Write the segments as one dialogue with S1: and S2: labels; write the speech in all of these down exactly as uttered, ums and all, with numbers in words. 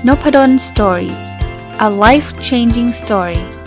S1: Noppadan Story. A life-changing story.ส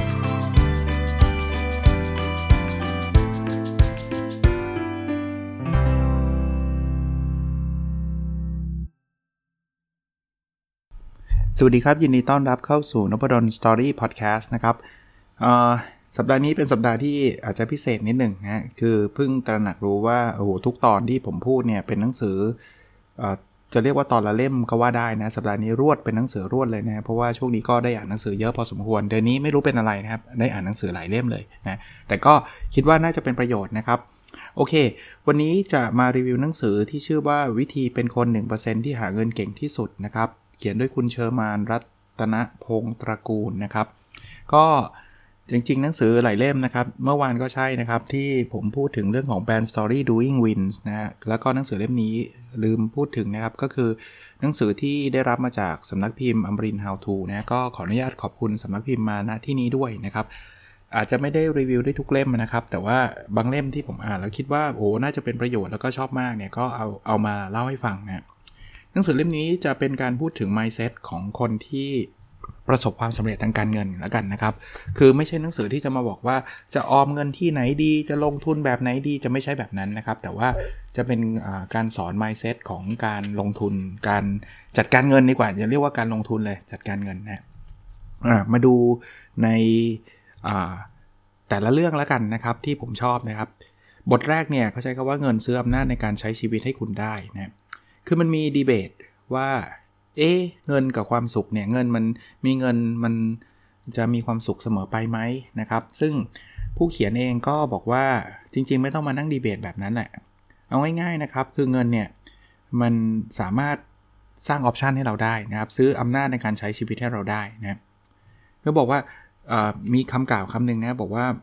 S1: วัสดีครับยินดีต้อนรับเข้าสู่ Noppadan Story Podcast นะครับสัปดาห์นี้เป็นสัปดาห์ที่อาจจะพิเศษนิดหนึ่งนะคือเพิ่งตระหนักรู้ว่าโอ้โหทุกตอนที่ผมพูดเนี่ยเป็นหนังสือจะเรียกว่าตอนละเล่มก็ว่าได้นะสัปดาห์นี้รวดเป็นหนังสือรวดเลยนะเพราะว่าช่วงนี้ก็ได้อ่านหนังสือเยอะพอสมควรเดือนนี้ไม่รู้เป็นอะไรนะครับได้อ่านหนังสือหลายเล่มเลยนะแต่ก็คิดว่าน่าจะเป็นประโยชน์นะครับโอเควันนี้จะมารีวิวหนังสือที่ชื่อว่าวิธีเป็นคน หนึ่งเปอร์เซ็นต์ ที่หาเงินเก่งที่สุดนะครับเขียนด้วยคุณเชอร์มานรัตนพงษ์ตระกูลนะครับก็จริงๆหนังสือหลายเล่มนะครับเมื่อวานก็ใช่นะครับที่ผมพูดถึงเรื่องของ Brand Story Doing Wins นะฮะแล้วก็หนังสือเล่มนี้ลืมพูดถึงนะครับก็คือหนังสือที่ได้รับมาจากสำนักพิมพ์อมรินทร์ How To นะก็ขออนุญาตขอบคุณสำนักพิมพ์มาณที่นี้ด้วยนะครับอาจจะไม่ได้รีวิวได้ทุกเล่มนะครับแต่ว่าบางเล่มที่ผมอ่านแล้วคิดว่าโอ้น่าจะเป็นประโยชน์แล้วก็ชอบมากเนี่ยก็เอาเอามาเล่าให้ฟังนะหนังสือเล่มนี้จะเป็นการพูดถึง mindset ของคนที่ประสบความสำเร็จทางการเงินแล้วกันนะครับคือไม่ใช่หนังสือที่จะมาบอกว่าจะออมเงินที่ไหนดีจะลงทุนแบบไหนดีจะไม่ใช่แบบนั้นนะครับแต่ว่าจะเป็นการสอน mindset ของการลงทุนการจัดการเงินดีกว่าอย่าเรียกว่าการลงทุนเลยจัดการเงินนะมาดูในแต่ละเรื่องแล้วกันนะครับที่ผมชอบนะครับบทแรกเนี่ยเขาใช้คำว่าเงินซื้ออำนาจในการใช้ชีวิตให้คุณได้นะคือมันมีดีเบตว่าเอ๊ะเงินกับความสุขเนี่ยเงินมันมีเงินมันจะมีความสุขเสมอไปไหมนะครับซึ่งผู้เขียนเองก็บอกว่าจริงๆไม่ต้องมานั่งดีเบตแบบนั้นแหละเอาง่ายๆนะครับคือเงินเนี่ยมันสามารถสร้างออปชันให้เราได้นะครับซื้ออำนาจในการใช้ชีวิตให้เราได้นะก็บอกว่ามีคำกล่าวคำหนึ่งนะบอกว่า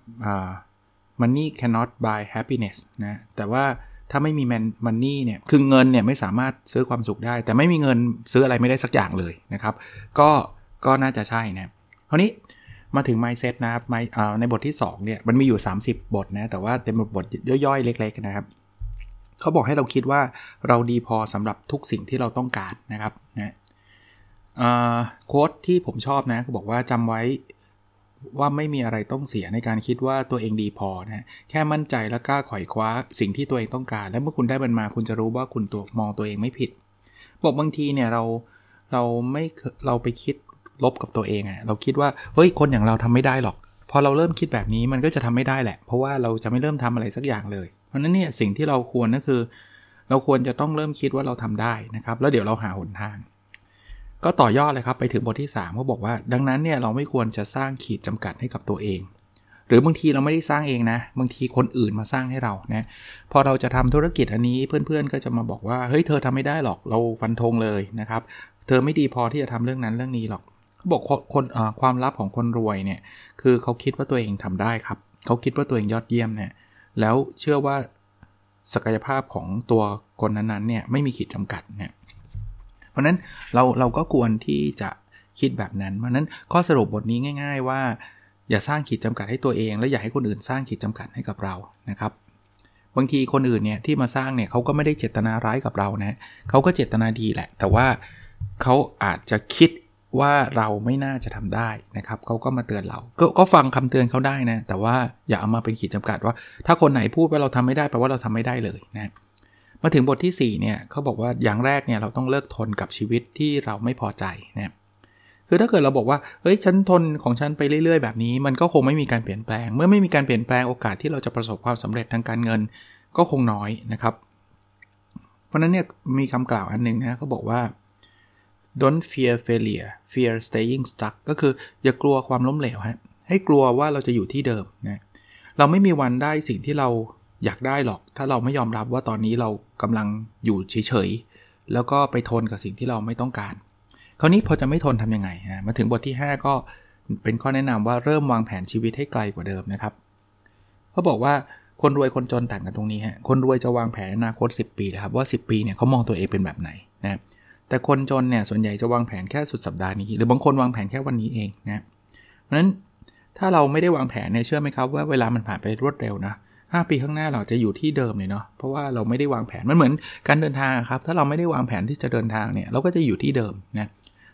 S1: money cannot buy happiness นะแต่ว่าถ้าไม่มีมันนี่เนี่ยคือเงินเนี่ยไม่สามารถซื้อความสุขได้แต่ไม่มีเงินซื้ออะไรไม่ได้สักอย่างเลยนะครับก็ก็น่าจะใช่นะคราวนี้มาถึง mindset นะครับในบทที่สองเนี่ยมันมีอยู่สามสิบบทนะแต่ว่าเป็นบทย่อยๆเล็กๆนะครับเขาบอกให้เราคิดว่าเราดีพอสำหรับทุกสิ่งที่เราต้องการนะครับนะโค้ดที่ผมชอบนะเขาบอกว่าจำไว้ว่าไม่มีอะไรต้องเสียในการคิดว่าตัวเองดีพอนะแค่มั่นใจและกล้าไขว่คว้าสิ่งที่ตัวเองต้องการและเมื่อคุณได้มันมาคุณจะรู้ว่าคุณตัวมองตัวเองไม่ผิดบอกบางทีเนี่ยเราเราไม่เราไปคิดลบกับตัวเองอ่ะเราคิดว่าเฮ้ยคนอย่างเราทำไม่ได้หรอกพอเราเริ่มคิดแบบนี้มันก็จะทำไม่ได้แหละเพราะว่าเราจะไม่เริ่มทำอะไรสักอย่างเลยเพราะนั้นเนี่ยสิ่งที่เราควรก็คือเราควรจะต้องเริ่มคิดว่าเราทำได้นะครับแล้วเดี๋ยวเราหาหนทางก็ต่อยอดเลยครับไปถึงบทที่สามเขาบอกว่าดังนั้นเนี่ยเราไม่ควรจะสร้างขีดจำกัดให้กับตัวเองหรือบางทีเราไม่ได้สร้างเองนะบางทีคนอื่นมาสร้างให้เรานะพอเราจะทำธุรกิจอันนี้เพื่อนๆก็จะมาบอกว่าเฮ้ยเธอทำไม่ได้หรอกเราฟันธงเลยนะครับเธอไม่ดีพอที่จะทำเรื่องนั้นเรื่องนี้หรอกเขาบอกคนความลับของคนรวยเนี่ยคือเขาคิดว่าตัวเองทำได้ครับเขาคิดว่าตัวเองยอดเยี่ยมเนี่ยแล้วเชื่อว่าศักยภาพของตัวคนนั้นๆเนี่ยไม่มีขีดจำกัดเนี่ยเพราะนั้นเราเราก็ควรที่จะคิดแบบนั้นเพราะนั้นข้อสรุปบทนี้ง่ายๆว่าอย่าสร้างขีดจำกัดให้ตัวเองและอย่าให้คนอื่นสร้างขีดจำกัดให้กับเรานะครับบางทีคนอื่นเนี่ยที่มาสร้างเนี่ยเขาก็ไม่ได้เจตนาร้ายกับเรานะเขาก็เจตนาดีแหละแต่ว่าเขาอาจจะคิดว่าเราไม่น่าจะทำได้นะครับเขาก็มาเตือนเราก็ก็ฟังคำเตือนเขาได้นะแต่ว่าอย่าเอามาเป็นขีดจำกัดว่าถ้าคนไหนพูดว่าเราทำไม่ได้แปลว่าเราทำไม่ได้เลยนะมาถึงบทที่สี่เนี่ยเขาบอกว่าอย่างแรกเนี่ยเราต้องเลิกทนกับชีวิตที่เราไม่พอใจนะคือถ้าเกิดเราบอกว่าเฮ้ยฉันทนของฉันไปเรื่อยๆแบบนี้มันก็คงไม่มีการเปลี่ยนแปลงเมื่อไม่มีการเปลี่ยนแปลงโอกาสที่เราจะประสบความสำเร็จทางการเงินก็คงน้อยนะครับเพราะนั้นเนี่ยมีคำกล่าวอันนึงนะเขาบอกว่า don't fear failure fear staying stuck ก็คืออย่ากลัวความล้มเหลวฮะให้กลัวว่าเราจะอยู่ที่เดิมนะเราไม่มีวันได้สิ่งที่เราอยากได้หรอกถ้าเราไม่ยอมรับว่าตอนนี้เรากำลังอยู่เฉยๆแล้วก็ไปทนกับสิ่งที่เราไม่ต้องการคราวนี้พอจะไม่ทนทำยังไงฮะมาถึงบทที่ห้าก็เป็นข้อแนะนำว่าเริ่มวางแผนชีวิตให้ไกลกว่าเดิมนะครับเขาบอกว่าคนรวยคนจนต่างกันตรงนี้ฮะคนรวยจะวางแผนอนาคตสิบปีนะครับว่าสิบปีเนี่ยเขามองตัวเองเป็นแบบไหนนะแต่คนจนเนี่ยส่วนใหญ่จะวางแผนแค่สุดสัปดาห์นี้หรือบางคนวางแผนแค่วันนี้เองนะเพราะฉะนั้นถ้าเราไม่ได้วางแผนเนี่ยเชื่อไหมครับว่าเวลามันผ่านไปรวดเร็วนะห้าปีข้างหน้าเราจะอยู่ที่เดิมเลยเนาะเพราะว่าเราไม่ได้วางแผนมันเหมือนการเดินทางครับถ้าเราไม่ได้วางแผนที่จะเดินทางเนี่ยเราก็จะอยู่ที่เดิมนะ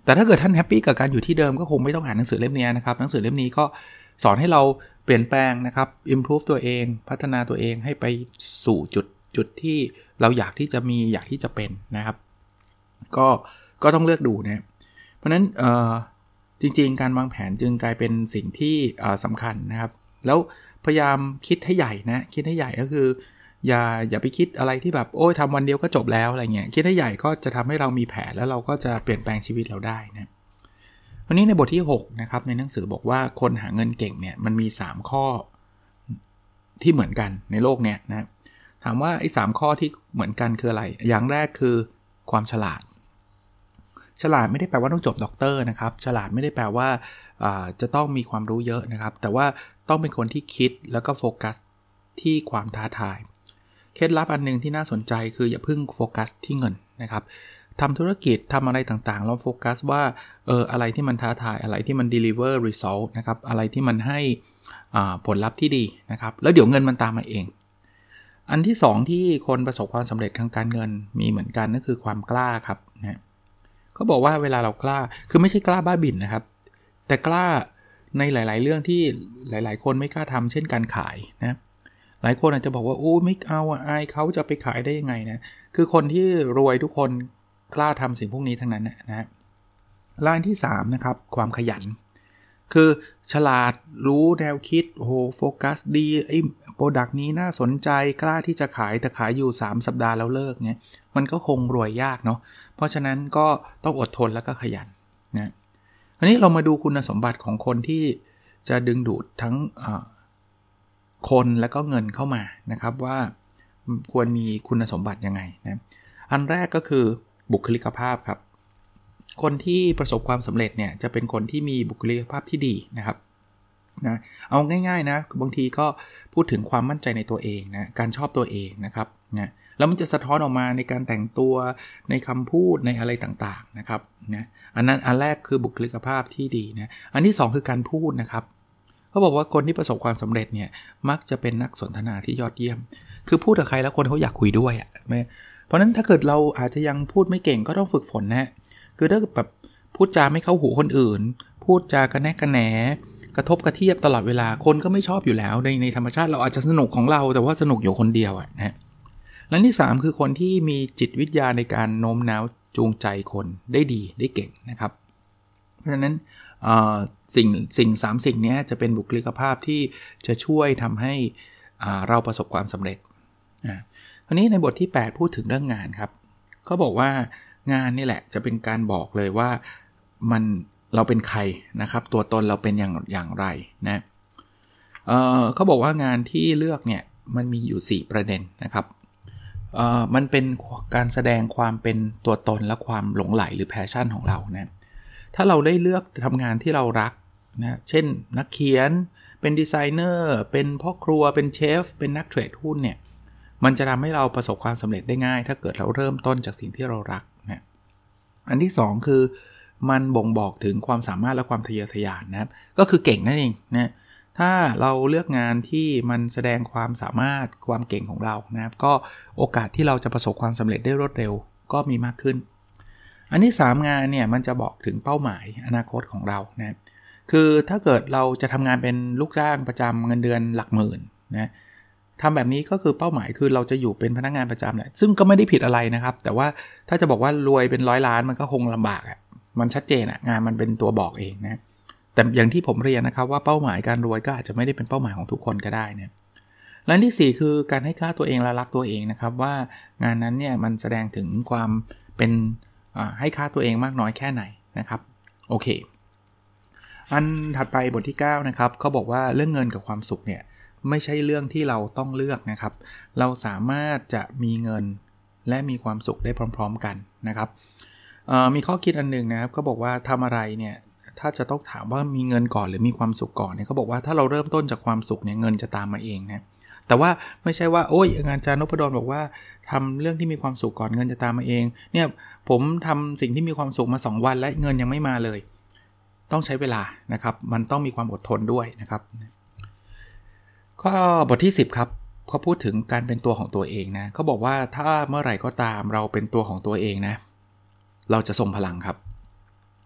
S1: แต่ถ้าเกิดท่านแฮปปี้กับการอยู่ที่เดิมก็คงไม่ต้องอ่านหนังสือเล่มนี้นะครับหนังสือเล่มนี้ก็สอนให้เราเปลี่ยนแปลงนะครับ improve ตัวเองพัฒนาตัวเองให้ไปสู่จุดจุดที่เราอยากที่จะมีอยากที่จะเป็นนะครับก็ก็ต้องเลือกดูนะเพราะฉะนั้นเอ่อจริงๆการวางแผนจึงกลายเป็นสิ่งที่สำคัญนะครับแล้วพยายามคิดให้ใหญ่นะคิดให้ใหญ่ก็คืออย่าอย่าไปคิดอะไรที่แบบโอ้ยทำวันเดียวก็จบแล้วอะไรเงี้ยคิดให้ใหญ่ก็จะทำให้เรามีแผนแล้วเราก็จะเปลี่ยนแปลงชีวิตเราได้นะวันนี้ในบทที่หกนะครับในหนังสือบอกว่าคนหาเงินเก่งเนี่ยมันมีสามข้อที่เหมือนกันในโลกเนี้ยนะถามว่าไอ้สามข้อที่เหมือนกันคืออะไรอย่างแรกคือความฉลาดฉลาดไม่ได้แปลว่าต้องจบด็อกเตอร์นะครับฉลาดไม่ได้แปลว่าจะต้องมีความรู้เยอะนะครับแต่ว่าต้องเป็นคนที่คิดแล้วก็โฟกัสที่ความท้าทายเคล็ดลับอันนึงที่น่าสนใจคืออย่าเพิ่งโฟกัสที่เงินนะครับทำธุรกิจทำอะไรต่างๆเราโฟกัสว่าเอออะไรที่มันท้าทายอะไรที่มัน deliver result นะครับอะไรที่มันให้ผลลัพธ์ที่ดีนะครับแล้วเดี๋ยวเงินมันตามมาเองอันที่สองที่คนประสบความสำเร็จทางการเงินมีเหมือนกันนั่นคือความกล้าครับนะเขาบอกว่าเวลาเรากล้าคือไม่ใช่กล้าบ้าบิ่นนะครับแต่กล้าในหลายๆเรื่องที่หลายๆคนไม่กล้าทำเช่นการขายนะหลายคนอาจจะบอกว่าโอ้ไม่เอาอ่ะอายเขาจะไปขายได้ยังไงนะคือคนที่รวยทุกคนกล้าทำสิ่งพวกนี้ทั้งนั้นนะฮะและอันที่สามนะครับความขยันคือฉลาดรู้แนวคิดโอ้โหโฟกัสดีไอ้โปรดักต์นี้น่าสนใจกล้าที่จะขายแต่ขายอยู่สามสัปดาห์แล้วเลิกเงี้ยมันก็คงรวยยากเนาะเพราะฉะนั้นก็ต้องอดทนแล้วก็ขยันนะอันนี้เรามาดูคุณสมบัติของคนที่จะดึงดูดทั้งคนและก็เงินเข้ามานะครับว่าควรมีคุณสมบัติยังไงนะอันแรกก็คือบุคลิกภาพครับคนที่ประสบความสำเร็จเนี่ยจะเป็นคนที่มีบุคลิกภาพที่ดีนะครับนะเอาง่ายๆนะบางทีก็พูดถึงความมั่นใจในตัวเองนะการชอบตัวเองนะครับนะแล้วมันจะสะท้อนออกมาในการแต่งตัวในคำพูดในอะไรต่างๆนะครับนะอันนั้นอันแรกคือบุคลิกภาพที่ดีนะอันที่สองคือการพูดนะครับเขาบอกว่าคนที่ประสบความสำเร็จเนี่ยมักจะเป็นนักสนทนาที่ยอดเยี่ยมคือพูดกับใครแล้วคนเขาอยากคุยด้วยอ่ะเพราะนั้นถ้าเกิดเราอาจจะยังพูดไม่เก่งก็ต้องฝึกฝนนะคือถ้าแบบพูดจาไม่เข้าหูคนอื่นพูดจากระแนะกระแหนกระทบกระเทียบตลอดเวลาคนก็ไม่ชอบอยู่แล้วในในธรรมชาติเราอาจจะสนุกของเราแต่ว่าสนุกอยู่คนเดียวอ่ะนะและที่สามคือคนที่มีจิตวิทยาในการโน้มน้าวจูงใจคนได้ดีได้เก่งนะครับเพราะฉะนั้นสิ่งสิ่งสามสิ่งนี้จะเป็นบุคลิกภาพที่จะช่วยทำให้เราประสบความสำเร็จคราวนี้ในบทที่แปดพูดถึงเรื่องงานครับเขาบอกว่างานนี่แหละจะเป็นการบอกเลยว่ามันเราเป็นใครนะครับตัวตนเราเป็นอย่างอย่างไรนะเอ่อเขาบอกว่างานที่เลือกเนี่ยมันมีอยู่สี่ประเด็นนะครับเอ่อมันเป็นการแสดงความเป็นตัวตนและความหลงใหลหรือแพชชั่นของเรานะถ้าเราได้เลือกทำงานที่เรารักนะเช่นนักเขียนเป็นดีไซเนอร์เป็นพ่อครัวเป็นเชฟเป็นนักเทรดหุ้นเนี่ยมันจะทำให้เราประสบความสำเร็จได้ง่ายถ้าเกิดเราเริ่มต้นจากสิ่งที่เรารักนะอันที่สองคือมันบ่งบอกถึงความสามารถและความทะเยอทะยานนะครับก็คือเก่งนั่นเองนะถ้าเราเลือกงานที่มันแสดงความสามารถความเก่งของเรานะครับก็โอกาสที่เราจะประสบความสำเร็จได้รวดเร็วก็มีมากขึ้นอันที่สามงานเนี่ยมันจะบอกถึงเป้าหมายอนาคตของเรานะคือถ้าเกิดเราจะทำงานเป็นลูกจ้างประจำเงินเดือนหลักหมื่นนะทำแบบนี้ก็คือเป้าหมายคือเราจะอยู่เป็นพนักงานประจำแหละซึ่งก็ไม่ได้ผิดอะไรนะครับแต่ว่าถ้าจะบอกว่ารวยเป็นร้อยล้านมันก็คงลำบากอ่ะมันชัดเจนอ่ะงานมันเป็นตัวบอกเองนะแต่อย่างที่ผมเรียนนะครับว่าเป้าหมายการรวยก็อาจจะไม่ได้เป็นเป้าหมายของทุกคนก็ได้นะและที่สี่คือการให้ค่าตัวเองและรักตัวเองนะครับว่างานนั้นเนี่ยมันแสดงถึงความเป็นให้ค่าตัวเองมากน้อยแค่ไหนนะครับโอเคอันถัดไปบทที่เก้านะครับเขาบอกว่าเรื่องเงินกับความสุขเนี่ยไม่ใช่เรื่องที่เราต้องเลือกนะครับเราสามารถจะมีเงินและมีความสุขได้พร้อมๆกันนะครับมีข้อคิดอันนึงนะครับก็บอกว่าทำอะไรเนี่ยถ้าจะต้องถามว่ามีเงินก่อนหรือมีความสุขก่อนเนี่ยเขาบอกว่าถ้าเราเริ่มต้นจากความสุขเนี่ยเงินจะตามมาเองนะแต่ว่าไม่ใช่ว่าโอ้ยอาจารย์นพดลบอกว่าทำเรื่องที่มีความสุขก่อนเงินจะตามมาเองเนี่ยผมทำสิ่งที่มีความสุขมาสองวันและเงินยังไม่มาเลยต้องใช้เวลานะครับมันต้องมีความอดทนด้วยนะครับข้อบทที่สิบครับเขาพูดถึงการเป็นตัวของตัวเองนะเขาบอกว่าถ้าเมื่อไหร่ก็ตามเราเป็นตัวของตัวเองนะเราจะทรงพลังครับ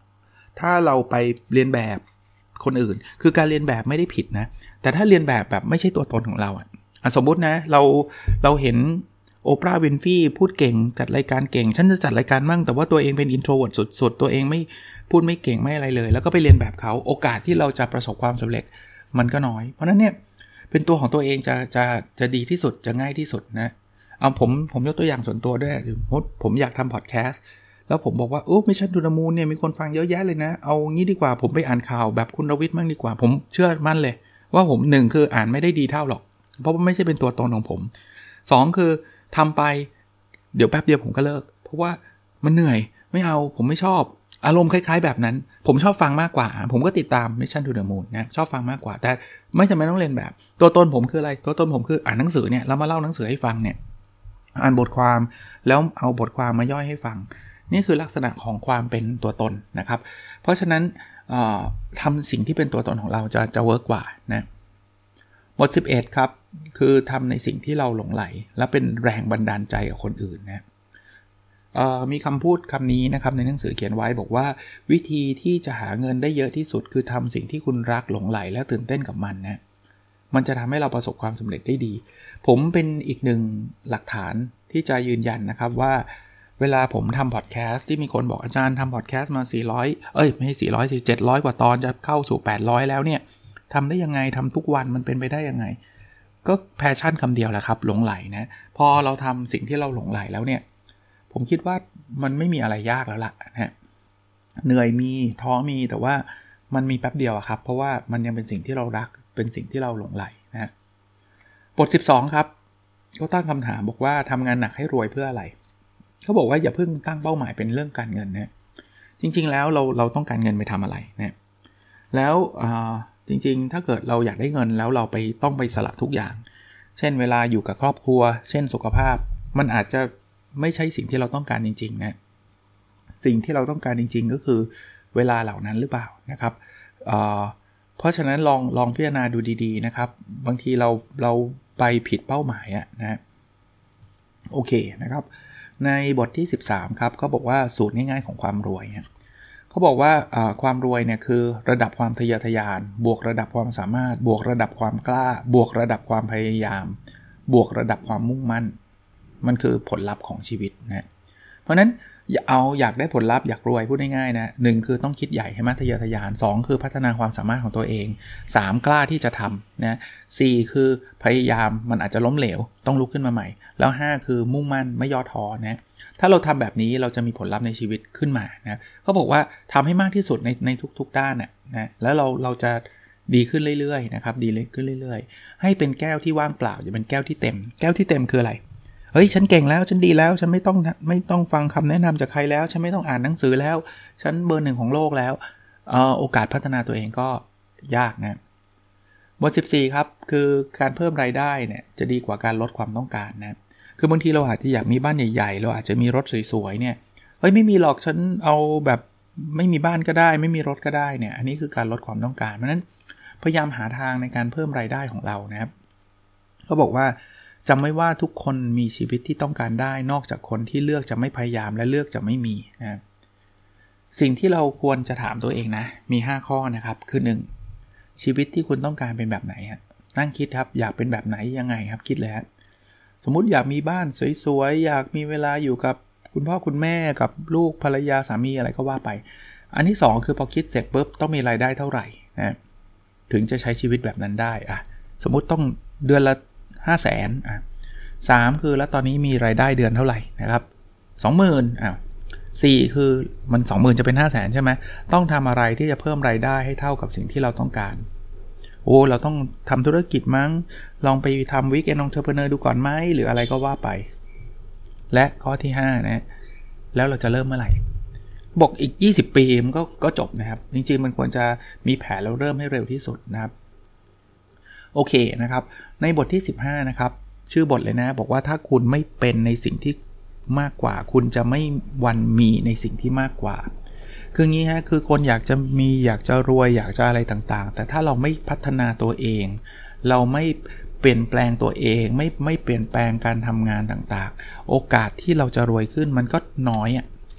S1: ถ้าเราไปเรียนแบบคนอื่นคือการเรียนแบบไม่ได้ผิดนะแต่ถ้าเรียนแบบแบบไม่ใช่ตัวตนของเราอ่ะสมมุตินะเราเราเห็นโอปราห์วินฟรีพูดเก่งจัดรายการเก่งฉันจะจัดรายการมั่งแต่ว่าตัวเองเป็นอินโทรเวิร์ตสุดๆตัวเองไม่พูดไม่เก่งไม่อะไรเลยแล้วก็ไปเรียนแบบเขาโอกาสที่เราจะประสบความสำเร็จมันก็น้อยเพราะนั้นเนี่ยเป็นตัวของตัวเองจะจะจะดีที่สุดจะง่ายที่สุดนะเอาผมผมยกตัวอย่างส่วนตัวด้วยผมอยากทำพอดแคสต์แล้วผมบอกว่าโอ้มิชชั่นทูเดอะมูนเนี่ยมีคนฟังเยอะแยะเลยนะเอางี้ดีกว่าผมไปอ่านข่าวแบบคุณรวิทย์มั่งดีกว่าผมเชื่อมั่นเลยว่าผมหนึ่งคืออ่านไม่ได้ดีเท่าหรอกเพราะว่าไม่ใช่เป็นตัวตนของผมสองคือทำไปเดี๋ยวแป๊บเดียวผมก็เลิกเพราะว่ามันเหนื่อยไม่เอาผมไม่ชอบอารมณ์คล้ายๆแบบนั้นผมชอบฟังมากกว่าผมก็ติดตาม Mission to the Moon นะชอบฟังมากกว่าแต่ไม่จำเป็นต้องเรียนแบบตัวตนผมคืออะไรตัวตนผมคืออ่านหนังสือเนี่ยแล้วมาเล่าหนังสือให้ฟังเนี่ยอ่านบทความแล้วเอาบทความมาย่อยให้ฟังนี่คือลักษณะของความเป็นตัวตนนะครับเพราะฉะนั้นทำสิ่งที่เป็นตัวตนของเราจะจะเวิร์กกว่านะบทสิบเอ็ดครับคือทำในสิ่งที่เราหลงใหลและเป็นแรงบันดาลใจกับคนอื่นนะมีคำพูดคำนี้นะครับในหนังสือเขียนไว้บอกว่าวิธีที่จะหาเงินได้เยอะที่สุดคือทำสิ่งที่คุณรักหลงใหลและตื่นเต้นกับมันนะมันจะทำให้เราประสบความสำเร็จได้ดีผมเป็นอีกหนึ่งหลักฐานที่จะยืนยันนะครับว่าเวลาผมทำพอดแคสต์ที่มีคนบอกอาจารย์ทำพอดแคสต์มาสี่ร้อยเอ้ยไม่ใช่สี่ร้อยสิเจ็ดร้อยกว่าตอนจะเข้าสู่แปดร้อยแล้วเนี่ยทำได้ยังไงทำทุกวันมันเป็นไปได้ยังไงก็แพชชั่นคำเดียวแหละครับหลงไหลนะพอเราทำสิ่งที่เราหลงไหลแล้วเนี่ยผมคิดว่ามันไม่มีอะไรยากแล้วล่ะนะฮะเหนื่อยมีท้อมีแต่ว่ามันมีแป๊บเดียวครับเพราะว่ามันยังเป็นสิ่งที่เรารักเป็นสิ่งที่เราหลงไหลนะฮะบทสิบสองครับก็ตั้งคำถามบอกว่าทำงานหนักให้รวยเพื่ออะไรเขาบอกว่าอย่าเพิ่งตั้งเป้าหมายเป็นเรื่องการเงินนะจริงๆแล้วเราเราต้องการเงินไปทำอะไรนะแล้วจริงๆถ้าเกิดเราอยากได้เงินแล้วเราไปต้องไปสละทุกอย่างเช่นเวลาอยู่กับครอบครัวเช่นสุขภาพมันอาจจะไม่ใช่สิ่งที่เราต้องการจริงๆนะสิ่งที่เราต้องการจริงๆก็คือเวลาเหล่านั้นหรือเปล่านะครับ เ, เพราะฉะนั้นลองลองพิจารณาดูดีๆนะครับบางทีเราเราไปผิดเป้าหมายอะนะโอเคนะครับในบทที่สิบสามครับเขาบอกว่าสูตรง่ายๆของความรวยเนี่ยเขาบอกว่าความรวยเนี่ยคือระดับความทะเยอทะยานบวกระดับความสามารถบวกระดับความกล้าบวกระดับความพยายามบวกระดับความมุ่งมั่นมันคือผลลัพธ์ของชีวิตนะเพราะนั้นอย่าเอาอยากได้ผลลัพธ์อยากรวยพูดง่ายๆนะหนึ่งคือต้องคิดใหญ่ให้มากทะเยอทะยานสองคือพัฒนาความสามารถของตัวเองสามกล้าที่จะทำนะสี่คือพยายามมันอาจจะล้มเหลวต้องลุกขึ้นมาใหม่แล้วห้าคือมุ่งมั่นไม่ย่อท้อนะถ้าเราทำแบบนี้เราจะมีผลลัพธ์ในชีวิตขึ้นมานะเขาบอกว่าทำให้มากที่สุดในในทุกๆด้านนะนะแล้วเราเราจะดีขึ้นเรื่อยๆนะครับดีขึ้นเรื่อยๆให้เป็นแก้วที่ว่างเปล่าอย่าเป็นแก้วที่เต็มแก้วที่เต็มคืออะไรเฮ้ยฉันเก่งแล้วฉันดีแล้วฉันไม่ต้องไม่ต้องฟังคำแนะนำจากใครแล้วฉันไม่ต้องอ่านหนังสือแล้วฉันเบอร์หนึ่งของโลกแล้วเอ่อโอกาสพัฒนาตัวเองก็ยากนะบทสิบสี่ครับคือการเพิ่มรายได้เนี่ยจะดีกว่าการลดความต้องการนะคือบางทีเราอาจจะอยากมีบ้านใหญ่ๆเราอาจจะมีรถสวยๆเนี่ยเฮ้ยไม่มีหรอกฉันเอาแบบไม่มีบ้านก็ได้ไม่มีรถก็ได้เนี่ยอันนี้คือการลดความต้องการเพราะฉะนั้นพยายามหาทางในการเพิ่มรายได้ของเรานะครับเขาบอกว่าจำไว้ว่าทุกคนมีชีวิตที่ต้องการได้นอกจากคนที่เลือกจะไม่พยายามและเลือกจะไม่มีนะสิ่งที่เราควรจะถามตัวเองนะมีห้าข้อนะครับคือหนึ่งชีวิตที่คุณต้องการเป็นแบบไหนฮะนั่งคิดครับอยากเป็นแบบไหนยังไงครับคิดเลยฮะสมมุติอยากมีบ้านสวยๆอยากมีเวลาอยู่กับคุณพ่อคุณแม่กับลูกภรรยาสามีอะไรก็ว่าไปอันที่สองคือพอคิดเสร็จปุ๊บต้องมีรายได้เท่าไหร่นะถึงจะใช้ชีวิตแบบนั้นได้อ่ะสมมุติต้องเดือนละห้าแสนอ่ะสามคือแล้วตอนนี้มีรายได้เดือนเท่าไหร่นะครับ สองหมื่น อ่ะสี่คือมัน สองหมื่น จะเป็น ห้าแสน ใช่ไหมต้องทำอะไรที่จะเพิ่มรายได้ให้เท่ากับสิ่งที่เราต้องการโอ้เราต้องทำธุรกิจมั้งลองไปทำ Weekend Entrepreneur ดูก่อนไหมหรืออะไรก็ว่าไปและข้อที่ห้านะแล้วเราจะเริ่มเมื่อไหร่บอกอีกยี่สิบปีมันก็ก็จบนะครับจริงๆมันควรจะมีแผนแล้วเริ่มให้เร็วที่สุดนะครับโอเคนะครับในบทที่สิบห้านะครับชื่อบทเลยนะบอกว่าถ้าคุณไม่เป็นในสิ่งที่มากกว่าคุณจะไม่วันมีในสิ่งที่มากกว่าคืองี้ฮะคือคนอยากจะมีอยากจะรวยอยากจะอะไรต่างๆแต่ถ้าเราไม่พัฒนาตัวเองเราไม่เปลี่ยนแปลงตัวเองไม่ไม่เปลี่ยนแปลงการทำงานต่างๆโอกาสที่เราจะรวยขึ้นมันก็น้อยอ่ะ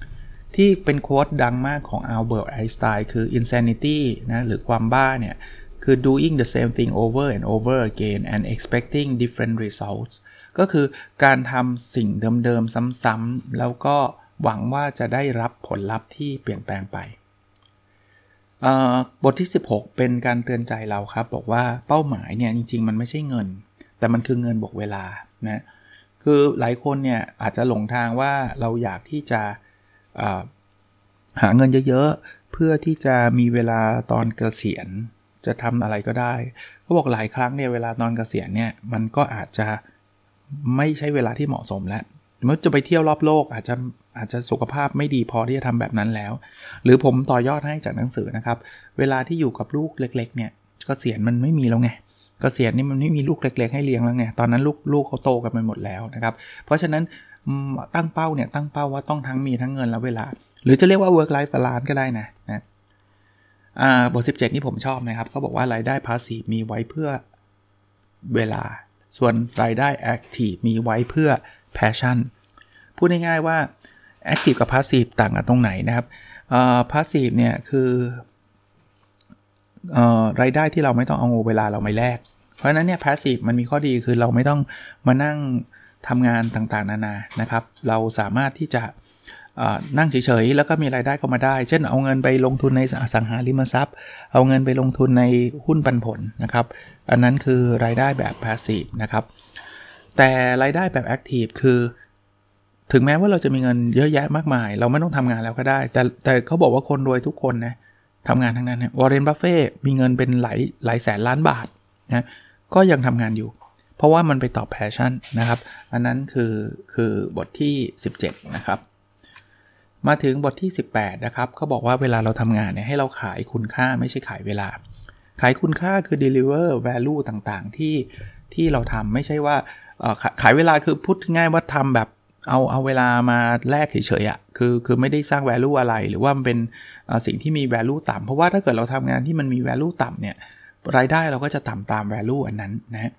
S1: ที่เป็นโค้ดดังมากของอัลเบิร์ตไอน์สไตน์คือ insanity นะหรือความบ้าเนี่ยคือ doing the same thing over and over again and expecting different results ก็คือการทำสิ่งเดิมๆซ้ำๆแล้วก็หวังว่าจะได้รับผลลัพธ์ที่เปลี่ยนแปลงไปบทที่สิบหกเป็นการเตือนใจเราครับบอกว่าเป้าหมายเนี่ยจริงๆมันไม่ใช่เงินแต่มันคือเงินบวกเวลานะคือหลายคนเนี่ยอาจจะหลงทางว่าเราอยากที่จะหาเงินเยอะๆเพื่อที่จะมีเวลาตอนเกษียณจะทำอะไรก็ได้เขาบอกหลายครั้งเนี่ยเวลาตอนเกษียณเนี่ยมันก็อาจจะไม่ใช่เวลาที่เหมาะสมแล้วเมื่อจะไปเที่ยวรอบโลกอาจจะอาจจะสุขภาพไม่ดีพอที่จะทำแบบนั้นแล้วหรือผมต่อยอดให้จากหนังสือนะครับเวลาที่อยู่กับลูกเล็กๆเนี่ยเกษียณมันไม่มีแล้วไงเกษียณนี่มันไม่มีลูกเล็กๆให้เลี้ยงแล้วไงตอนนั้นลูกลูกเขาโตกันไปหมดแล้วนะครับเพราะฉะนั้นตั้งเป้าเนี่ยตั้งเป้าว่าต้องทั้งมีทั้งเงินและเวลาหรือจะเรียกว่า work life balance ก็ได้นะนะอ่าบทสิบเจ็ดนี่ผมชอบนะครับเขาบอกว่ารายได้ passive มีไว้เพื่อเวลาส่วนรายได้ active มีไว้เพื่อ passion พูดง่ายๆว่า active กับ passive ต่างกันตรงไหนนะครับเอ่อ passive เนี่ยคือเอ่อรายได้ที่เราไม่ต้องเอาเวลาเราไปแลกเพราะฉะนั้นเนี่ย passive มันมีข้อดีคือเราไม่ต้องมานั่งทำงานต่างๆนานานะครับเราสามารถที่จะนั่งเฉยๆแล้วก็มีรายได้เข้ามาได้เช่นเอาเงินไปลงทุนในอสังหาริมทรัพย์เอาเงินไปลงทุนในหุ้นปันผลนะครับอันนั้นคือรายได้แบบ passive นะครับแต่รายได้แบบ active คือถึงแม้ว่าเราจะมีเงินเยอะแยะมากมายเราไม่ต้องทำงานแล้วก็ได้แต่แต่เขาบอกว่าคนรวยทุกคนนะทำงานทั้งนั้นนะวอร์เรน บัฟเฟตต์มีเงินเป็นหลายหลายแสนล้านบาทนะก็ยังทำงานอยู่เพราะว่ามันไปตอบแพชชั่นนะครับอันนั้นคือคือบทที่สิบเจ็ดนะครับมาถึงบทที่สิบแปดนะครับเขาบอกว่าเวลาเราทำงานเนี่ยให้เราขายคุณค่าไม่ใช่ขายเวลาขายคุณค่าคือ deliver value ต่างๆที่ที่เราทำไม่ใช่ว่าขายเวลาคือพูดง่ายว่าทำแบบเอาเอาเวลามาแลกเฉยๆอ่ะคือคือไม่ได้สร้าง value อะไรหรือว่ามันเป็นสิ่งที่มี value ต่ำเพราะว่าถ้าเกิดเราทำงานที่มันมี value ต่ำเนี่ยรายได้เราก็จะต่ำตาม value อันนั้นนะ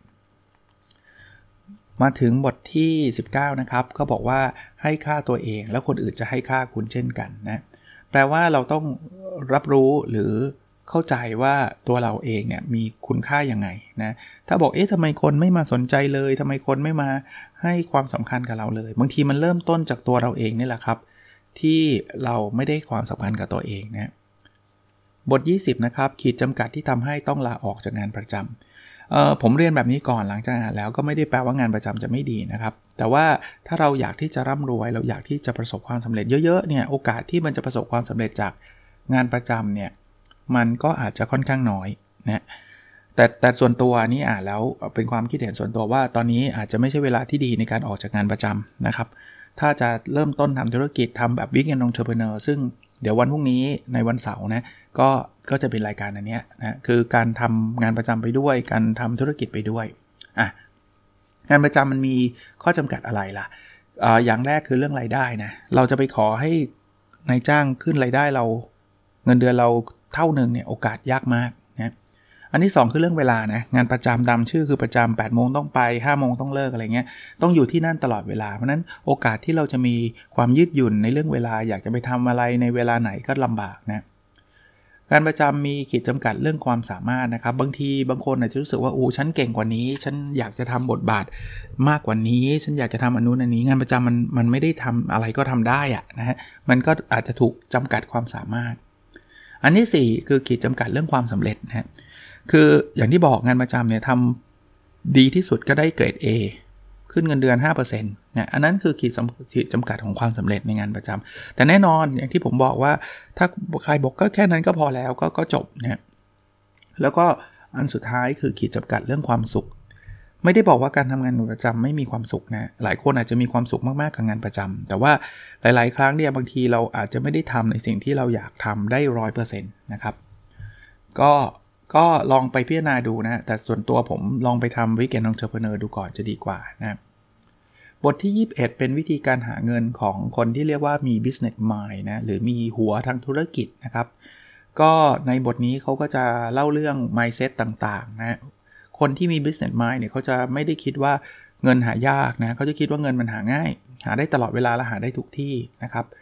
S1: มาถึงบทที่สิบเก้านะครับก็บอกว่าให้ค่าตัวเองแล้วคนอื่นจะให้ค่าคุณเช่นกันนะแปลว่าเราต้องรับรู้หรือเข้าใจว่าตัวเราเองเนี่ยมีคุณค่ายังไงนะถ้าบอกเอ๊ะทำไมคนไม่มาสนใจเลยทำไมคนไม่มาให้ความสำคัญกับเราเลยบางทีมันเริ่มต้นจากตัวเราเองนี่แหละครับที่เราไม่ได้ความสำคัญกับตัวเองนะบทยี่สิบนะครับขีดจำกัดที่ทำให้ต้องลาออกจากงานประจำเอ่อผมเรียนแบบนี้ก่อนหลังจากอ่านแล้วก็ไม่ได้แปลว่างานประจำจะไม่ดีนะครับแต่ว่าถ้าเราอยากที่จะร่ำรวยเราอยากที่จะประสบความสำเร็จเยอะๆเนี่ยโอกาสที่มันจะประสบความสำเร็จจากงานประจำเนี่ยมันก็อาจจะค่อนข้างน้อยนะแต่แต่ส่วนตัวนี่อ่านแล้วเป็นความคิดเห็นส่วนตัวว่าตอนนี้อาจจะไม่ใช่เวลาที่ดีในการออกจากงานประจำนะครับถ้าจะเริ่มต้นทำธุรกิจทำแบบ Weekend Entrepreneur ซึ่งเดี๋ยววันพรุ่งนี้ในวันเสาร์นะก็ก็จะเป็นรายการอันเนี้ยนะคือการทำงานประจำไปด้วยการทำธุรกิจไปด้วยอ่ะงานประจำมันมีข้อจำกัดอะไรล่ะอ่าอย่างแรกคือเรื่องรายได้นะเราจะไปขอให้นายจ้างขึ้นรายได้เราเงินเดือนเราเท่านึงเนี่ยโอกาสยากมากนะอันที่สองคือเรื่องเวลานะงานประจำตามชื่อคือประจำแปดโมงต้องไปห้าโมงต้องเลิกอะไรเงี้ยต้องอยู่ที่นั่นตลอดเวลาเพราะนั้นโอกาสที่เราจะมีความยืดหยุ่นในเรื่องเวลาอยากจะไปทำอะไรในเวลาไหนก็ลำบากนะงานประจำมีขีดจำกัดเรื่องความสามารถนะครับบางทีบางคนอาจจะรู้สึกว่าโอ้ฉันเก่งกว่านี้ฉันอยากจะทำบทบาทมากกว่านี้ฉันอยากจะทำอันนู้นอันนี้งานประจำมันมันไม่ได้ทำอะไรก็ทำได้อะนะฮะมันก็อาจจะถูกจำกัดความสามารถอันที่สี่คือขีดจำกัดเรื่องความสำเร็จนะฮะคืออย่างที่บอกงานประจำเนี่ยทำดีที่สุดก็ได้เกรด A ขึ้นเงินเดือน ห้าเปอร์เซ็นต์ นะอันนั้นคือขีดจำกัดของความสำเร็จในงานประจำแต่แน่นอนอย่างที่ผมบอกว่าถ้าใครบอกก็แค่นั้นก็พอแล้วก็ก็จบนะแล้วก็อันสุดท้ายคือขีดจำกัดเรื่องความสุขไม่ได้บอกว่าการทำงานประจำไม่มีความสุขนะหลายคนอาจจะมีความสุขมากๆกับงานประจำแต่ว่าหลายๆครั้งเนี่ยบางทีเราอาจจะไม่ได้ทำในสิ่งที่เราอยากทำได้ ร้อยเปอร์เซ็นต์ นะครับก็ก็ลองไปพิจารณาดูนะแต่ส่วนตัวผมลองไปทำ Weekend Entrepreneur ดูก่อนจะดีกว่านะบทที่ยี่สิบเอ็ดเป็นวิธีการหาเงินของคนที่เรียกว่ามี business mind นะหรือมีหัวทางธุรกิจนะครับก็ในบทนี้เขาก็จะเล่าเรื่อง mindset ต่างๆนะคนที่มี business mind เนี่ยเขาจะไม่ได้คิดว่าเงินหายากนะเขาจะคิดว่าเงินมันหาง่ายหาได้ตลอดเวลาและหาได้ทุกที่นะครับ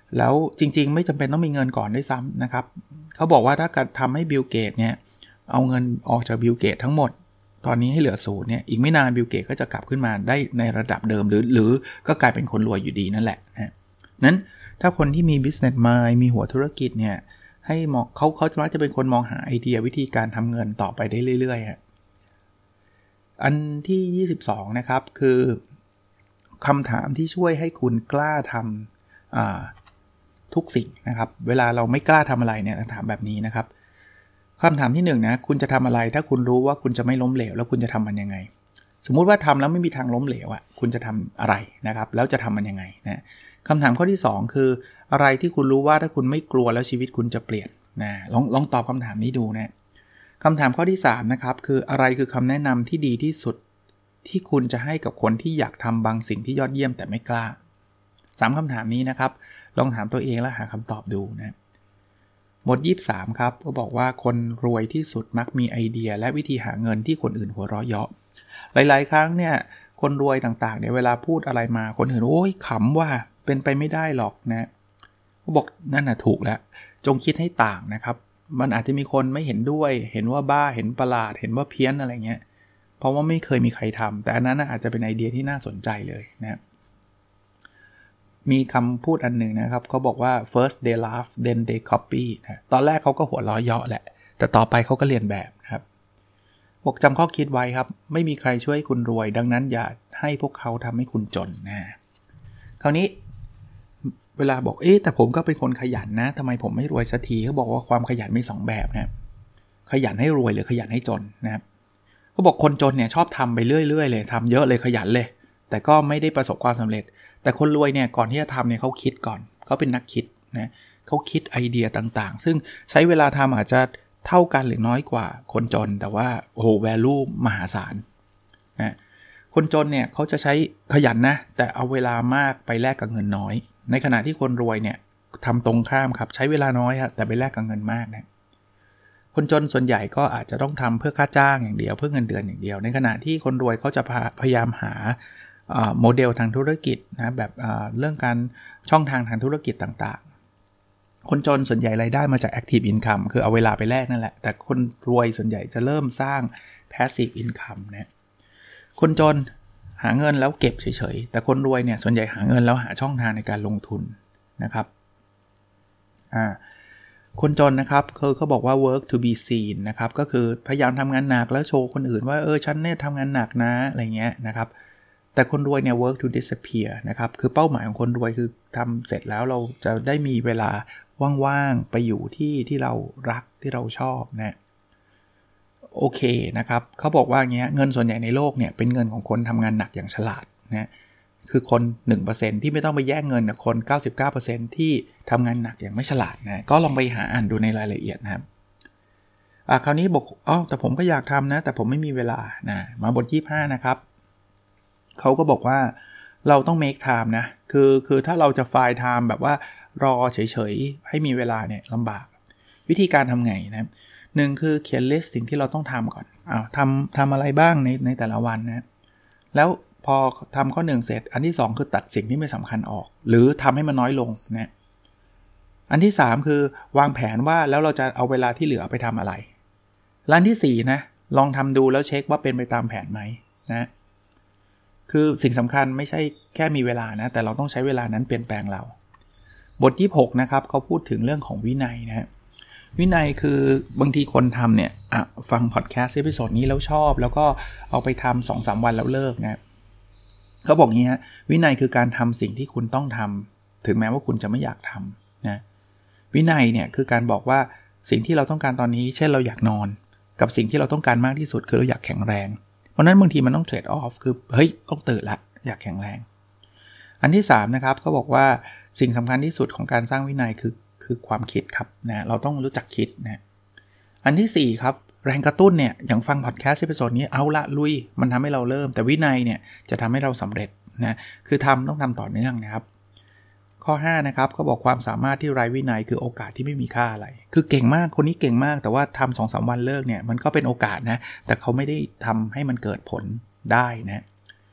S1: แล้วจริงๆไม่จำเป็นต้องมีเงินก่อนด้วยซ้ำนะครับเขาบอกว่าถ้าเกิดทำให้บิลเกตเนี่ยเอาเงินออกจากบิลเกตทั้งหมดตอนนี้ให้เหลือศูนย์เนี่ยอีกไม่นานบิลเกตก็จะกลับขึ้นมาได้ในระดับเดิมหรือหรือก็กลายเป็นคนรวยอยู่ดีนั่นแหละนะนั้นถ้าคนที่มี business mind มีหัวธุรกิจเนี่ยให้มองเขาเขาจะมักจะเป็นคนมองหาไอเดียวิธีการทำเงินต่อไปได้เรื่อยๆฮะอันที่ยี่สิบสองนะครับคือคำถามที่ช่วยให้คุณกล้าทำทุกสิ่งนะครับเวลาเราไม่กล้าทำอะไรเนี่ยถามแบบนี้นะครับคำถามที่หนึ่งนะคุณจะทำอะไรถ้าคุณรู้ว่าคุณจะไม่ล้มเหลวแล้วคุณจะทำมันยังไงสมมุติว่าทำแล้วไม่มีทางล้มเหลวอ่ะคุณจะทำอะไรนะครับแล้วจะทำมันยังไงนะคำถามข้อที่สองคืออะไรที่คุณรู้ว่าถ้าคุณไม่กลัวแล้วชีวิตคุณจะเปลี่ยนนะลองลองตอบคำถามนี้ดูนะคำถามข้อที่สามนะครับคืออะไรคือคำแนะนำที่ดีที่สุดที่คุณจะให้กับคนที่อยากทำบางสิ่งที่ยอดเยี่ยมแต่ไม่กล้าสามคำถามนี้นะครับลองถามตัวเองแล้วหาคำตอบดูนะบทยี่สิบสามครับก็บอกว่าคนรวยที่สุดมักมีไอเดียและวิธีหาเงินที่คนอื่นหัวเราะเยาะหลายๆครั้งเนี่ยคนรวยต่างๆเนี่ยเวลาพูดอะไรมาคนอื่นโอ้ยขำว่าเป็นไปไม่ได้หรอกนะเขาบอกนั่นน่ะถูกแล้วจงคิดให้ต่างนะครับมันอาจจะมีคนไม่เห็นด้วยเห็นว่าบ้าเห็นประหลาดเห็นว่าเพี้ยนอะไรเงี้ยเพราะว่าไม่เคยมีใครทำแต่อันนั้นอาจจะเป็นไอเดียที่น่าสนใจเลยนะมีคำพูดอันหนึ่งนะครับเขาบอกว่า first they laugh then they copy นะตอนแรกเขาก็หัวเราะเยาะแหละแต่ต่อไปเขาก็เรียนแบบนะครับบอกจำข้อคิดไว้ครับไม่มีใครช่วยคุณรวยดังนั้นอย่าให้พวกเขาทำให้คุณจนนะคราวนี้เวลาบอกเอ๊ะแต่ผมก็เป็นคนขยันนะทำไมผมไม่รวยสักทีเขาบอกว่าความขยันมีสองแบบนะขยันให้รวยหรือขยันให้จนนะครับเขาบอกคนจนเนี่ยชอบทำไปเรื่อยๆเลยทำเยอะเลยขยันเลยแต่ก็ไม่ได้ประสบความสำเร็จแต่คนรวยเนี่ยก่อนที่จะทำเนี่ยเขาคิดก่อนเขาเป็นนักคิดนะเขาคิดไอเดียต่างๆซึ่งใช้เวลาทำอาจจะเท่ากันหรือน้อยกว่าคนจนแต่ว่าโอ้โห value มหาศาลนะคนจนเนี่ยเขาจะใช้ขยันนะแต่เอาเวลามากไปแลกกับเงินน้อยในขณะที่คนรวยเนี่ยทำตรงข้ามครับใช้เวลาน้อยครับแต่ไปแลกกับเงินมากนะคนจนส่วนใหญ่ก็อาจจะต้องทำเพื่อค่าจ้างอย่างเดียวเพื่อเงินเดือนอย่างเดียวในขณะที่คนรวยเขาจะพยายามหาโมเดลทางธุรกิจนะแบบเรื่องการช่องทางทางธุรกิจต่างๆคนจนส่วนใหญ่รายได้มาจาก active income คือเอาเวลาไปแลกนั่นแหละแต่คนรวยส่วนใหญ่จะเริ่มสร้าง passive income นะคนจนหาเงินแล้วเก็บเฉยๆแต่คนรวยเนี่ยส่วนใหญ่หาเงินแล้วหาช่องทางในการลงทุนนะครับอ่าคนจนนะครับเขาเขาบอกว่า work to be seen นะครับก็คือพยายามทำงานหนักแล้วโชว์คนอื่นว่าเออฉันเนี่ยทำงานหนักนะอะไรเงี้ยนะครับแต่คนรวยเนี่ย work to disappear นะครับคือเป้าหมายของคนรวยคือทำเสร็จแล้วเราจะได้มีเวลาว่างๆไปอยู่ที่ที่เรารักที่เราชอบนะโอเคนะครับเขาบอกว่าเงี้ยเงินส่วนใหญ่ในโลกเนี่ยเป็นเงินของคนทำงานหนักอย่างฉลาดนะคือคน หนึ่งเปอร์เซ็นต์ ที่ไม่ต้องไปแย่งเงินกับคน เก้าสิบเก้าเปอร์เซ็นต์ ที่ทำงานหนักอย่างไม่ฉลาดนะก็ลองไปหาอ่านดูในรายละเอียดนะครับอ่ะคราวนี้บอกอ๋อแต่ผมก็อยากทำนะแต่ผมไม่มีเวลานะมาบทยี่สิบห้านะครับเขาก็บอกว่าเราต้อง make time นะคือคือถ้าเราจะ find time แบบว่ารอเฉยๆให้มีเวลาเนี่ยลำบากวิธีการทำไงนะหนึ่งคือเขียน list สิ่งที่เราต้องทำก่อนอ้าวทำทำอะไรบ้างในในแต่ละวันนะแล้วพอทำข้อหนึ่งเสร็จอันที่สองคือตัดสิ่งที่ไม่สำคัญออกหรือทำให้มันน้อยลงนะอันที่สามคือวางแผนว่าแล้วเราจะเอาเวลาที่เหลือไปทำอะไรอันที่สี่นะลองทำดูแล้วเช็คว่าเป็นไปตามแผนไหมนะคือสิ่งสำคัญไม่ใช่แค่มีเวลานะแต่เราต้องใช้เวลานั้นเปลี่ยนแปลงเราบทยี่สิบหกนะครับเขาพูดถึงเรื่องของวินัยนะวินัยคือบางทีคนทำเนี่ยฟังพอดแคสต์เอพิโซดนี้แล้วชอบแล้วก็เอาไปทำ สองถึงสาม วันแล้วเลิกนะเขาบอกงี้ฮะวินัยคือการทำสิ่งที่คุณต้องทำถึงแม้ว่าคุณจะไม่อยากทำนะวินัยเนี่ยคือการบอกว่าสิ่งที่เราต้องการตอนนี้เช่นเราอยากนอนกับสิ่งที่เราต้องการมากที่สุดคือเราอยากแข็งแรงเพราะนั้นบางทีมันต้องเทรดออฟคือเฮ้ยต้องตื่นละอยากแข็งแรงอันที่สามนะครับเขาบอกว่าสิ่งสำคัญที่สุดของการสร้างวินัยคือคือความคิดครับนะเราต้องรู้จักคิดนะอันที่สี่ครับแรงกระตุ้นเนี่ยอย่างฟังพอดแคสต์เอพิโซดนี้เอาละลุยมันทำให้เราเริ่มแต่วินัยเนี่ยจะทำให้เราสำเร็จนะคือทำต้องทำต่อเนื่องนะครับข้อห้านะครับเขาบอกความสามารถที่ไร้วินัยคือโอกาสที่ไม่มีค่าอะไรคือเก่งมากคนนี้เก่งมากแต่ว่าทำ สองถึงสาม วันเลิกเนี่ยมันก็เป็นโอกาสนะแต่เขาไม่ได้ทำให้มันเกิดผลได้นะ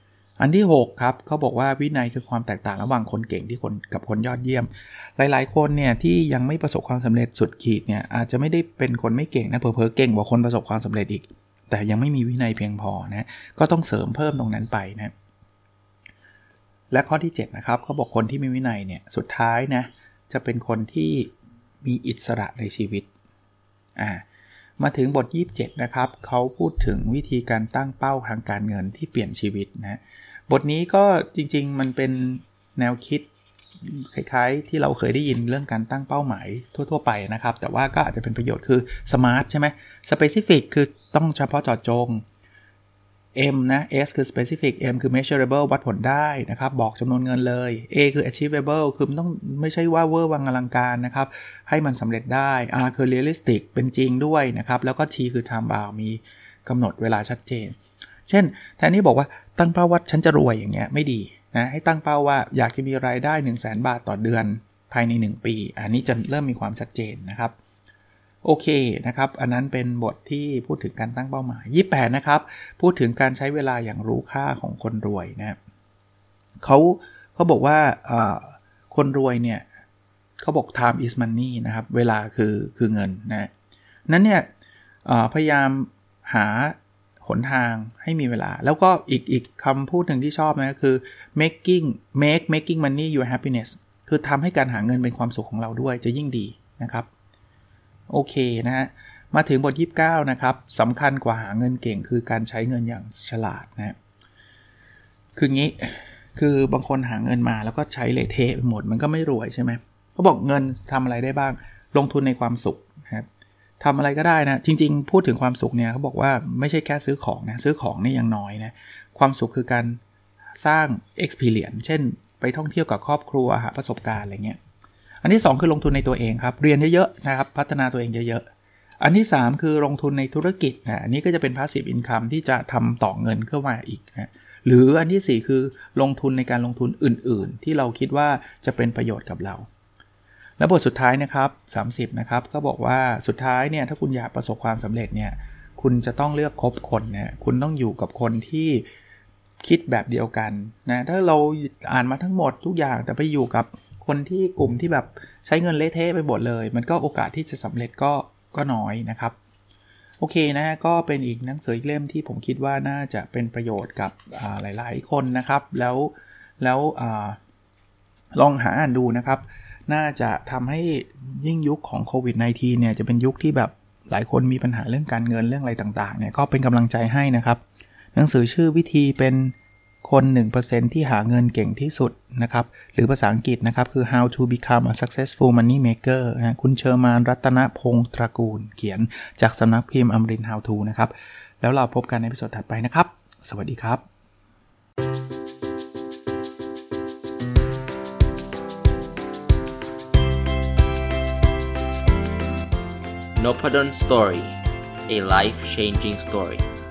S1: อันที่หกครับเขาบอกว่าวินัยคือความแตกต่างระหว่างคนเก่งที่คนกับคนยอดเยี่ยมหลายๆคนเนี่ยที่ยังไม่ประสบความสำเร็จสุดขีดเนี่ยอาจจะไม่ได้เป็นคนไม่เก่งนะเผลอๆเก่งกว่าคนประสบความสำเร็จอีกแต่ยังไม่มีวินัยเพียงพอนะก็ต้องเสริมเพิ่มตรงนั้นไปนะและข้อที่เจ็ดนะครับเขาบอกคนที่มีวินัยเนี่ยสุดท้ายนะจะเป็นคนที่มีอิสระในชีวิตอ่ามาถึงบทยี่สิบเจ็ดนะครับเขาพูดถึงวิธีการตั้งเป้าทางการเงินที่เปลี่ยนชีวิตนะบทนี้ก็จริงๆมันเป็นแนวคิดคล้ายๆที่เราเคยได้ยินเรื่องการตั้งเป้าหมายทั่วๆไปนะครับแต่ว่าก็อาจจะเป็นประโยชน์คือ smart ใช่ไหม specific คือต้องเฉพาะเจาะจง M นะ S คือ specific M คือ measurable วัดผลได้นะครับบอกจำนวนเงินเลย A คือ achievable คือมันต้องไม่ใช่ว่าเวอร์วังอลังการนะครับให้มันสำเร็จได้ R คือ realistic เป็นจริงด้วยนะครับแล้วก็ T คือ time bound มีกำหนดเวลาชัดเจนเช่นแทนที่บอกว่าตั้งเป้าว่าฉันจะรวยอย่างเงี้ยไม่ดีนะให้ตั้งเป้าว่าอยากจะมีรายได้ หนึ่งแสน บาทต่อเดือนภายในหนึ่งปีอันนี้จะเริ่มมีความชัดเจนนะครับโอเคนะครับอันนั้นเป็นบทที่พูดถึงการตั้งเป้าหมายยี่สิบแปดนะครับพูดถึงการใช้เวลาอย่างรู้ค่าของคนรวยนะเขาเขาบอกว่าคนรวยเนี่ยเขาบอก time is money นะครับเวลาคือคือเงินนะนั้นเนี่ยพยายามหาหนทางให้มีเวลาแล้วก็อีกอีกคำพูดหนึ่งที่ชอบนะคือ making make making money your happiness คือทำให้การหาเงินเป็นความสุขของเราด้วยจะยิ่งดีนะครับโอเคนะฮะมาถึงบทยี่สิบเก้านะครับสำคัญกว่าหาเงินเก่งคือการใช้เงินอย่างฉลาดนะคืองี้คือบางคนหาเงินมาแล้วก็ใช้เละเทะไปหมดมันก็ไม่รวยใช่ไหมเขาบอกเงินทำอะไรได้บ้างลงทุนในความสุขนะครับทำอะไรก็ได้นะจริงๆพูดถึงความสุขเนี่ยเขาบอกว่าไม่ใช่แค่ซื้อของนะซื้อของนี่ยังน้อยนะความสุขคือการสร้าง experience เช่นไปท่องเที่ยวกับครอบครัวหาประสบการณ์อะไรเงี้ยอันที่สองคือลงทุนในตัวเองครับเรียนเยอะๆนะครับพัฒนาตัวเองเยอะๆอันที่สามคือลงทุนในธุรกิจนะอันนี้ก็จะเป็น passive income ที่จะทำต่อเงินเข้ามาอีกนะหรืออันที่สี่คือลงทุนในการลงทุนอื่นๆที่เราคิดว่าจะเป็นประโยชน์กับเราและบทสุดท้ายนะครับสามสิบนะครับก็บอกว่าสุดท้ายเนี่ยถ้าคุณอยากประสบความสำเร็จเนี่ยคุณจะต้องเลือกคบคนนะคุณต้องอยู่กับคนที่คิดแบบเดียวกันนะถ้าเราอ่านมาทั้งหมดทุกอย่างแต่ไปอยู่กับคนที่กลุ่มที่แบบใช้เงินเละเทะไปหมดเลยมันก็โอกาสที่จะสำเร็จก็ก็น้อยนะครับโอเคนะก็เป็นอีกหนังสืออีกเล่มที่ผมคิดว่าน่าจะเป็นประโยชน์กับหลายๆคนนะครับแล้วแล้วลองหาอ่านดูนะครับน่าจะทำให้ยิ่งยุคของโควิด สิบเก้า เนี่ยจะเป็นยุคที่แบบหลายคนมีปัญหาเรื่องการเงินเรื่องอะไรต่างๆเนี่ยก็เป็นกำลังใจให้นะครับหนังสือชื่อวิธีเป็นคน หนึ่งเปอร์เซ็นต์ ที่หาเงินเก่งที่สุดนะครับหรือภาษาอังกฤษนะครับคือ how to become a successful money maker นะคุณเชอร์มานรัตนพงษ์ตระกูลเขียนจากสำนักพิมพ์อมรินทร์ how to นะครับแล้วเราพบกันในตอนถัดไปนะครับสวัสดีครับ
S2: Nopadon Story, a life-changing story.